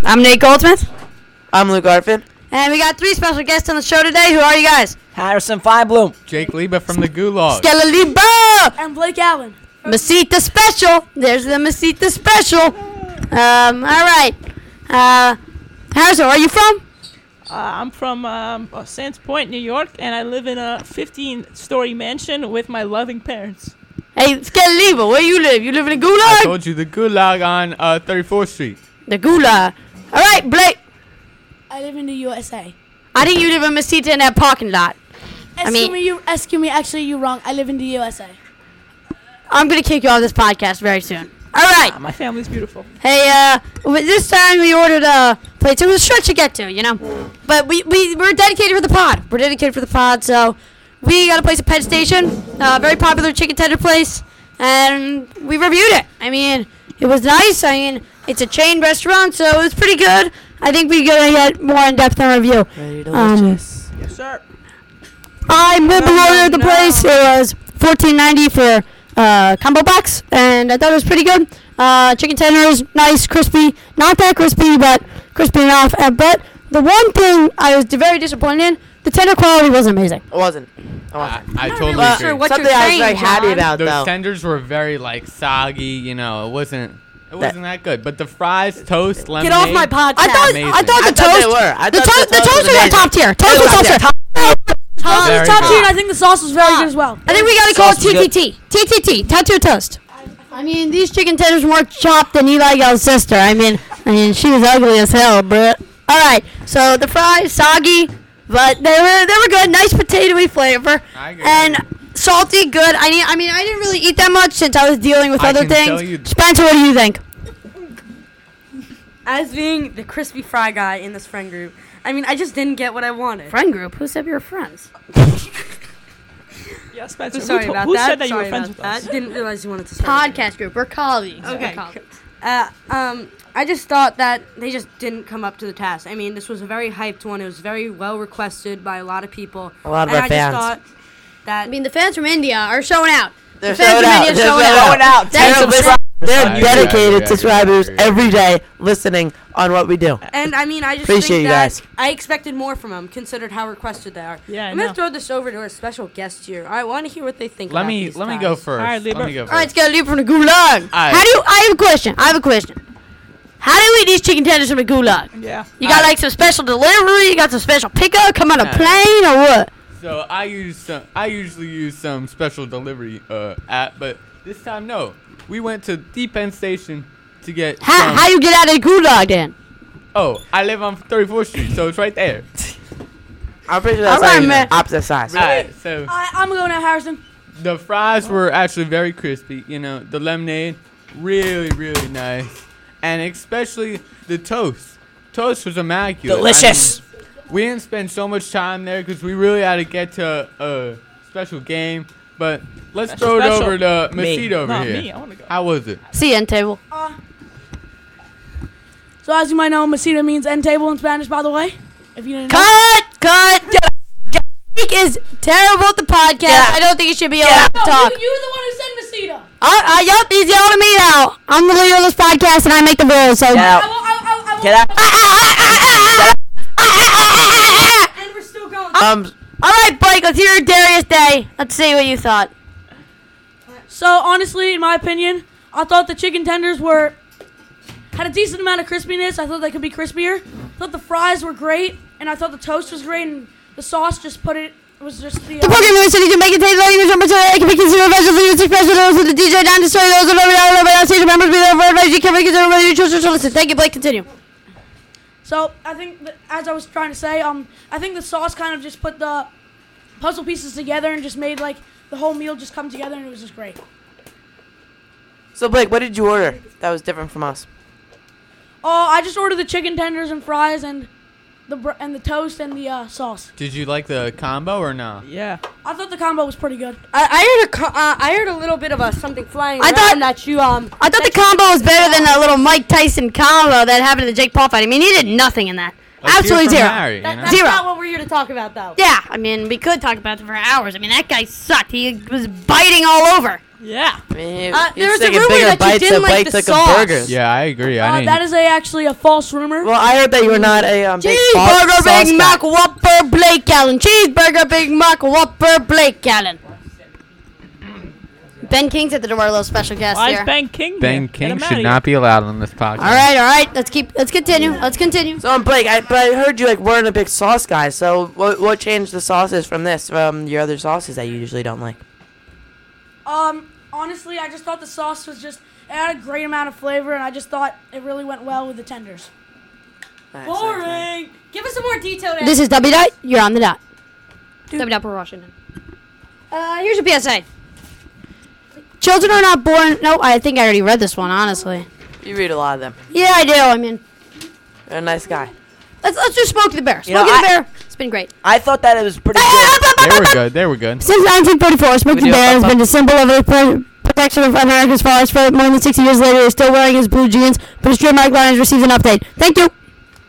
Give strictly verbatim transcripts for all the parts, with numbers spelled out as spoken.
I'm Nate Goldsmith. I'm Luke Arfin. And we got three special guests on the show today. Who are you guys? Harrison Feinblum. Jake Liba from the Gulag. Skella Liba! And Blake Allen. Mesita Special. There's the Mesita Special. Um, all right. Uh, Harrison, where are you from? Uh, I'm from um, uh, Sands Point, New York, and I live in a fifteen-story mansion with my loving parents. Hey, Skella Liba, where you live? You live in the I Gulag? told you the Gulag on uh, thirty-fourth Street. The Gulag. All right, Blake. I live in the U S A. I think you live in Mesita in that parking lot. Excuse I mean- me, you, excuse me, actually, you're wrong. I live in the U S A. I'm going to kick you off this podcast very soon. All right. Uh, my family's beautiful. Hey, uh, w- this time we ordered uh, plates. It was a stretch to get to, you know. But we, we, we're dedicated for the pod. We're dedicated for the pod, so we got a place at Penn Station, uh, very popular chicken tender place, and we reviewed it. I mean, it was nice. I mean, it's a chain restaurant, so it was pretty good. I think we're going to get more in-depth in review. Very Um, delicious. Yes, sir. I made the No, order at the no. place. It was fourteen ninety for uh, combo box, and I thought it was pretty good. Uh, chicken tenders, nice, crispy. Not that crispy, but crispy enough. Uh, but the one thing I was very disappointed in, the tender quality wasn't amazing. It wasn't. It I, wasn't. I not totally really agree. sure what Something you're I was saying, very happy John. about, Those though. tenders were very like soggy. You know, it wasn't. It wasn't that good. But the fries, toast, lemonade. Get off my podcast. I thought, Amazing. I thought I the thought toast. they were. I the, thought to- the the toast toast was was amazing. top tier. Toast It was was top tier. top Toast Very is top good. tier, and I think the sauce was very good as well. I think we gotta call it Sauce was good. T T T. T T T. Tattoo toast. I mean, these chicken tenders were more chopped than Eli Gal's sister. I mean, I mean, she was ugly as hell, bruh. All right, so the fries soggy, but they were they were good. Nice potatoey flavor I agree. and salty, good. I mean, I mean, I didn't really eat that much since I was dealing with I other can tell things. you- Spencer, what do you think? As being the crispy fry guy in this friend group, I mean, I just didn't get what I wanted. Friend group? Who said we were friends? Yeah, Spencer. I'm sorry who to- about who that. said that you sorry were friends about with that. us? Didn't realize you wanted to start. Podcast group. We're colleagues. Okay. We're colleagues. Uh, um, I just thought that they just didn't come up to the task. I mean, this was a very hyped one. It was very well requested by a lot of people. A lot of and our I fans. just thought that I mean, the fans from India are showing out. They're the fans showing from out. India They're showing showing out. out. Thank They're you. subscri- They're I agree, I dedicated agree, I subscribers agree. every day listening on what we do. And I mean, I just Appreciate think you that guys. I expected more from them, considered how requested they are. Yeah, I I'm gonna know. throw this over to our special guest here. I want to hear what they think. Let about me these let me ties. go first. All right, Lieber. Let me go All right, first. let's get a leave from the gulag. right. How do you? I have a question. I have a question. How do you eat these chicken tenders from the gulag? Yeah. You got Alright. like some special delivery? You got some special pickup? Come on a Nah. plane or what? So I use some. I usually use some special delivery uh, app, but this time no. We went to the Penn Station to get. How some- how you get out of the gulag then? Oh, I live on thirty-fourth Street, so it's right there. I'm pretty sure that's All right, not even man. opposite size. All right, so I, I'm going to go now, Harrison. the fries were actually very crispy. You know, the lemonade, really, really nice, and especially the toast. Toast was immaculate. I Delicious. mean, we didn't spend so much time there because we really had to get to a special game. But let's Special, throw it special. over to Me. Mesita over No, here. me. I want to go. How was it? See you end table. So as you might know, Mesita means end table in Spanish, by the way. If you didn't know. Cut! Cut! Jake is terrible at the podcast. I don't think he should be allowed to No, talk. you, you're the one who said Mesita. Uh, uh, yup, he's yelling at me now. I'm the leader of this podcast and I make the rules. So. Get I out. will, I, I, I will, Get out. And we're still going. Um, All right, Blake, let's hear Darius Day. Let's see what you thought. So honestly, in my opinion, I thought the chicken tenders were had a decent amount of crispiness. I thought they could be crispier. I thought the fries were great, and I thought the toast was great, and the sauce just put it, it was just the. The Uh, program is to make it taste like it was I can be considered vegetables for use express those with the D J down to story those all over all over stage members be there for advice you can make it over you choose to listen. Thank you, Blake. Continue. so I think, that, as I was trying to say, um, I think the sauce kind of just put the puzzle pieces together and just made like the whole meal just come together, and it was just great. so Blake, what did you order that was different from us? Oh, I just ordered the chicken tenders and fries and the br- and the toast and the uh, sauce. Did you like the combo or no? Yeah. I thought the combo was pretty good. I, I heard a co- uh, I heard a little bit of a something flying I around thought- that you um. I thought the combo was better than a little Mike Tyson combo that happened in the Jake Paul fight. I mean, he did nothing in that. Let's hear Absolutely from zero. Harry, you That- know? that's Zero. not what we're here to talk about, though. Yeah, I mean, we could talk about it for hours. I mean, that guy sucked. He was biting all over. Yeah. I mean, Uh, he there was was a taking rumor bigger that you bites didn't of like bites the like sauce. of burgers. Yeah, I agree. I Uh, didn't. that is a, actually a false rumor. Well, I heard that you were not a um, big sauce, Cheeseburger, sauce Big guy. Mac, Whopper, Blake Allen. Cheeseburger, Big Mac, Whopper, Blake Allen. Ben King's at the door, a little special guest Why here. is Ben King Ben here? Get King him should outta not be allowed on this podcast. All right, all right. Let's keep. Let's continue. Let's continue. So, um, Blake, I, but I heard you like weren't a big sauce guy. So, what what changed the sauces from this from your other sauces that you usually don't like? Um, honestly, I just thought the sauce was just, it had a great amount of flavor, and I just thought it really went well with the tenders. Boring. Give us some more detail. Dan. This is W Dot. You're on the dot. W Dot for Washington. Uh, here's a P S A. Children are not born. No, I think I already read this one. Honestly. You read a lot of them. Yeah, I do. I mean, You're a nice guy. let's let's just Smokey the Bear. Smokey You know, the I- Bear. It's been great. I thought that it was pretty good. They were good. They were good. Since nineteen forty-four, Smokey the Video Bear has pop-up. been the symbol of the pro- protection of America's forests. For more than sixty years later, he's still wearing his blue jeans, but his trademark line has received an update. Thank you.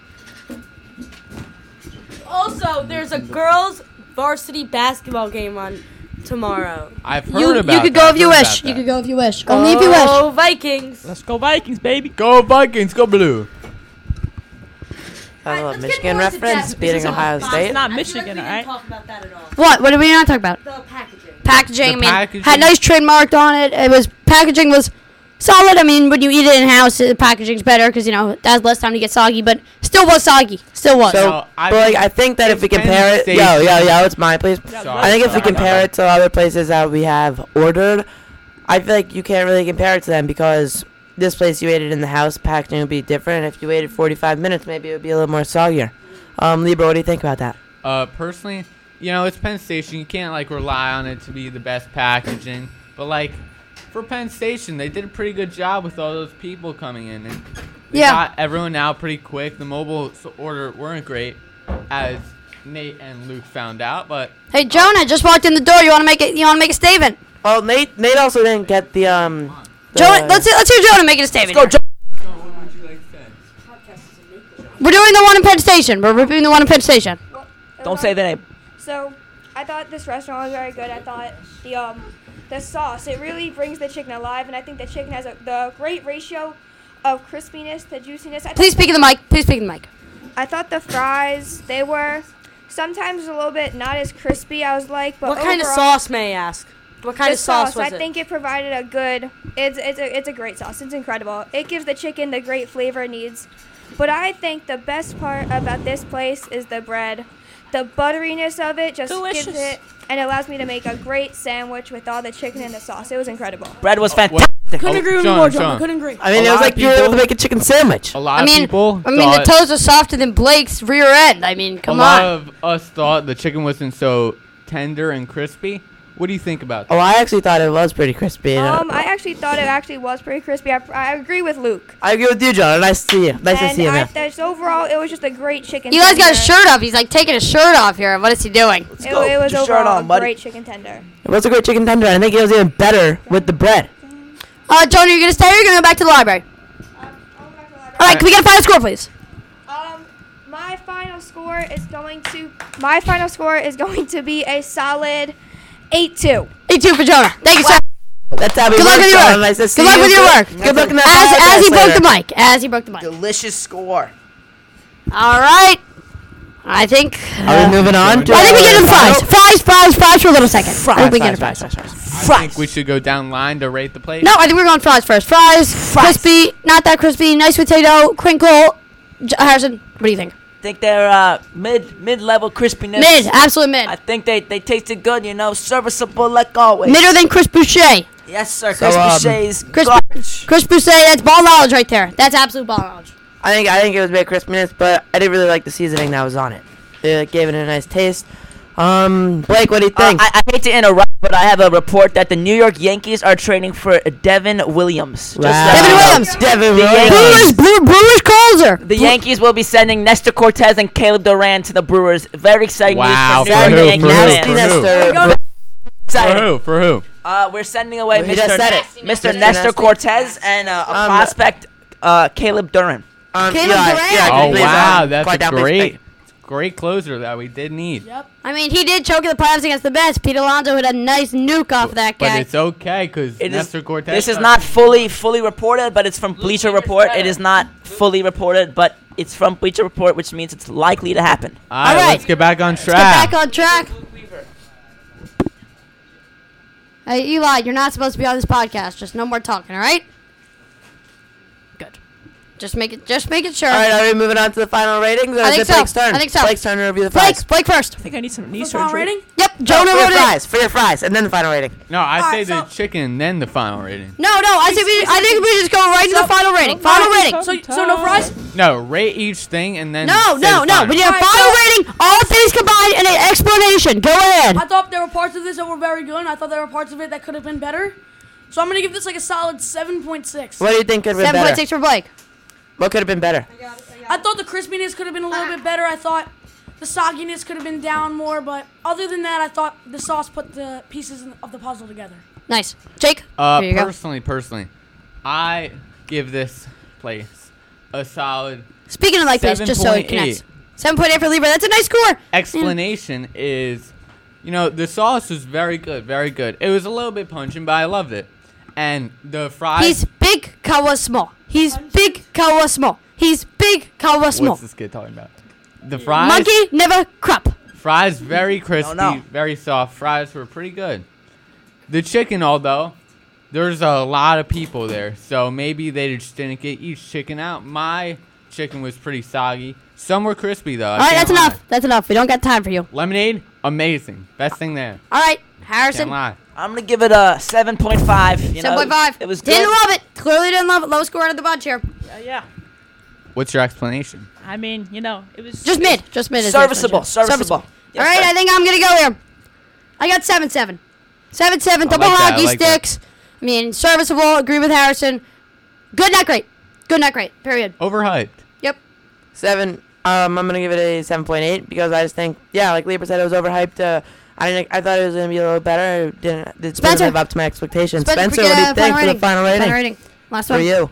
Also, there's a girls' varsity basketball game on tomorrow. I've heard You, about you could that. go if you Heard wish. about You that. could go if you wish. Only if you wish. Oh, Vikings. Let's go Vikings, baby. Go Vikings. Go blue. I love let's get Michigan more into reference that, beating because it's Ohio all State. It's not I feel Michigan, like we didn't alright? talk about that at all. What? What are we not talking about? The packaging. Packaging. The I mean, packaging. had nice trademark on it. It was packaging was solid. I mean, when you eat it in house, the packaging's better because you know it has less time to get soggy. But still was soggy. Still was. So, No, I but like, mean, I think that if it's we Penn compare it, State. yo, yo, yo, it's mine, please. Yeah, Sorry. I think if we Sorry. compare it to other places that we have ordered, I feel like you can't really compare it to them because this place you ate it in the house, packaging would be different. If you waited forty-five minutes, maybe it would be a little more soggier. Um, Libra, what do you think about that? Uh, personally, you know, it's Penn Station. You can't like rely on it to be the best packaging. But like, for Penn Station, they did a pretty good job with all those people coming in, and they Yeah. got everyone out pretty quick. The mobile s- order weren't great, as Nate and Luke found out. But Hey, Jonah, just walked in the door. You want to make it? You want to make a statement? Oh, Nate, Nate also didn't get the um. the- Jonah, let's see, let's hear Jonah make it a statement. Go, here. Jo- We're doing the one in Penn Station. We're reviewing the one in Penn Station. Don't say the name. So, I thought this restaurant was very good. I thought the um, the sauce, it really brings the chicken alive, and I think the chicken has a, the great ratio of crispiness to juiciness. I Please thought speak in the mic. Please speak in the mic. I thought the fries, they were sometimes a little bit not as crispy, I was like, but What kind of overall, sauce, may I ask? What kind the of sauce, sauce, was I it? think it provided a good, it's, it's, a, it's a great sauce. It's incredible. It gives the chicken the great flavor it needs. But I think the best part about this place is the bread. The butteriness of it just Delicious. gives it, and allows me to make a great sandwich with all the chicken and the sauce. It was incredible. Bread was what- fantastic. Couldn't Oh, agree with Sean, you more, Jonah. Sean. Couldn't agree. I mean, A it was lot like of you were able people- to make a chicken sandwich. a lot I mean, of people. I mean, the thought- toes are softer than Blake's rear end. I mean, A come lot on. of us thought the chicken wasn't so tender and crispy. What do you think about that? Oh, I actually thought it was pretty crispy. you know? Um, I actually thought it actually was pretty crispy. I, I agree with Luke. I agree with you, John. Nice to see you. Nice to and see you, I, man. that's overall, it was just a great chicken. You guys got his tender. shirt off. He's like taking his shirt off here. What is he doing? It, go. it was Put your shirt overall on, a buddy. great chicken tender. It was a great chicken tender. I think it was even better with the bread. Uh, Jonah, you're gonna stay or you're gonna go back to the library? Um, I'll go back to the library. All right, can we get a final score, please? Um, my final score is going to my final score is going to be a solid eight two. eight two for Jonah. Thank you, sir. That's how we Good luck work, with your John. work. Nice to see Good luck you. with your work. Good luck in that As, podcast as he broke later. the mic. As he broke the mic. Delicious score. All right. I think. Are uh, we moving on? to I think we our get him final- fries. Fries, fries, fries for a little second. I Fries, think we get him fries, fries. fries, fries, fries. I think we should go down line to rate the plate. No, I think we're going fries first. Fries, crispy, not that crispy, nice potato, crinkle. J- Harrison, what do you think? I think they're uh, mid mid level crispiness. Mid, absolute mid. I think they, they tasted good, you know, serviceable like always. Midder than Chris Boucher. Yes, sir. So, Chris um, Boucher's Chris, garbage. Chris Boucher, that's ball knowledge right there. That's absolute ball knowledge. I think I think it was big crispiness, but I didn't really like the seasoning that was on it. It gave it a nice taste. Um, Blake, what do you Uh, think? I, I hate to interrupt, but I have a report that the New York Yankees are trading for Devin Williams. Just Wow. let Devin you know. Williams. Devin The Williams. Yankees. Brewers, Brew, Brewers closer. The Yankees will be sending Nestor Cortez and Caleb Duran to the Brewers. Very exciting Wow, news for for New who, York for Yankee who, fans. for Nasty who? Nestor. For Exciting. who? For who? Uh, we're sending away Well, he just Mister said it. Mister Nasty Nestor Nasty. Cortez and uh, a Um, prospect, uh, Caleb Duran. Um, Caleb Eli, Durant. Eli, Oh please, wow, um, that's quiet a down, please. great, Hey, great closer that we did need. Yep. I mean, he did choke in the playoffs against the Mets. Pete Alonso had a nice nuke off that But guy. it's okay because It is- Nestor Cortez. This is got- not fully fully reported, but it's from Bleacher Report. It is not fully reported, but it's from Bleacher Report, which means it's likely to happen. All right, All right. let's get back on Let's get track. back on track. Hey, Eli, you're not supposed to be on this podcast. Just no more talking, all right? Good. Just make it. Just make it sure. All right, are we moving on to the final ratings? Or I is think it so. Blake's turn? I think so. Blake's turn to review the Blake, fries. Blake first. I think I need some knee The final surgery. rating? Yep, No, Jonah for your wrote it. fries, for your fries, and then the final rating. No, I All say right, the so- chicken, then the final rating. No, no, I think we. I think we just go right to the So- final rating. Oh, Final fries. rating. So, so no fries? No, rate each thing and then. No, say no, the no. final. We need a All right, final so- rating, all things combined, and an explanation. Go ahead. I thought there were parts of this that were very good, and I thought there were parts of it that could have been better. So I'm going to give this like a solid seven point six. What do you think could have been Seven better? point six for Blake. What could have been better? I thought the crispiness could have been a little bit better. I thought the sogginess could have been down more, but other than that, I thought the sauce put the pieces in- of the puzzle together. Nice, Jake. Uh, Here you go. personally, personally, I give this place a solid Speaking of like this, just so it connects. seven point eight. Seven point eight for Libra. That's a nice score. Explanation is, you know, the sauce was very good, very good. It was a little bit pungent, but I loved it. And the fries. He's big, Kawa small. He's big, Kawa small. He's big, Kawa small. What's this kid talking about? The fries. Monkey never crop. Fries very crispy, no. very soft. Fries were pretty good. The chicken, although, there's a lot of people there, so maybe they just didn't get each chicken out. My chicken was pretty soggy. Some were crispy though. I All right, can't that's lie. enough. That's enough. We don't got time for you. Lemonade, amazing, best thing there. All right, Can't Harrison. lie. I'm gonna give it a seven point five. You know, Seven point five. It was Didn't good. love it. Clearly didn't love it. Low score out of the bunch here. Uh, yeah. What's your explanation? I mean, you know, it was Just mid. Just mid. is Serviceable, the serviceable. All Yes, right, sir. I think I'm gonna go here. I got seven seven. Seven seven. I Double like that, I hockey like that. sticks. I mean, serviceable. Agree with Harrison. Good, not great. Good, not great. Period. Overhyped. Yep. Seven. Um, I'm gonna give it a seven point eight because I just think, yeah, like Libra said, it was overhyped. Uh, I didn't. I thought it was gonna be a little better. It didn't. It didn't Spencer. live up to my expectations. Spencer, Spencer, we what do get you a think final for the final rating? Final rating. Last For one. you.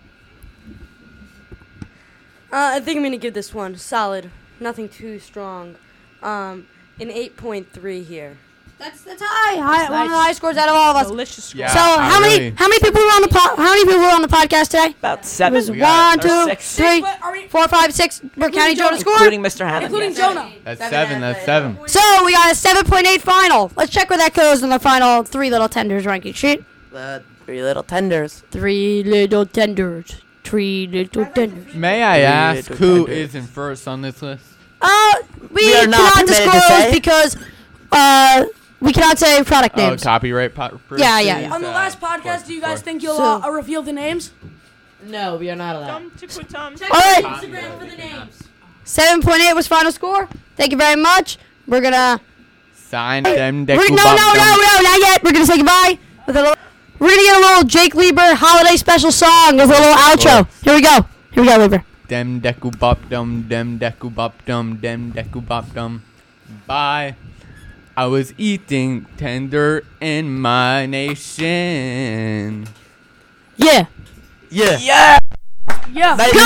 Uh, I think I'm gonna give this one solid. Nothing too strong. Um, an eight point three here. That's that's high. high one of the nice. highest scores out of all of us. delicious. Yeah. So I how many really- how many people were on the po- how many people were on the podcast today? About It seven, was We got- one, or two, six. three, But are we, four, five, six. We're counting Jonah's score. including Mister Hammond. including yes. Jonah. That's Seven seven. and That's a- seven. So we got a seven point eight final. Let's check where that goes on the final three little tenders ranking sheet. The three little tenders. Three little tenders. Three little tenders. May I Three ask little who tenders. is in first on this list? Uh, we, We are not cannot permitted to disclose say. because uh we cannot say product Oh, names. copyright. Po- Yeah, yeah, please, On the uh, last of course, podcast, do you of guys course. think you'll So- uh, uh, reveal the names? No, we are not allowed. Tum, tickle, tum. All right, Instagram for the names. seven point eight was final score. Thank you very much. We're gonna. Sign them. We're, no, no, no, no, not yet. We're gonna say goodbye with a little. We're gonna get a little Jake Lieber holiday special song with a little outro. Here we go. Here we go, Lieber. Dem deku bop dum, dem deku bop dum, dem deku bop dum. Bye. I was eating tender in my nation. Yeah. Yeah. Yeah. Yeah. Nice.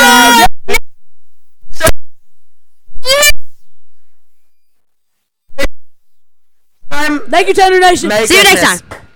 Good. Time. Thank you, Tender Nation. Merry See you next Christmas. time.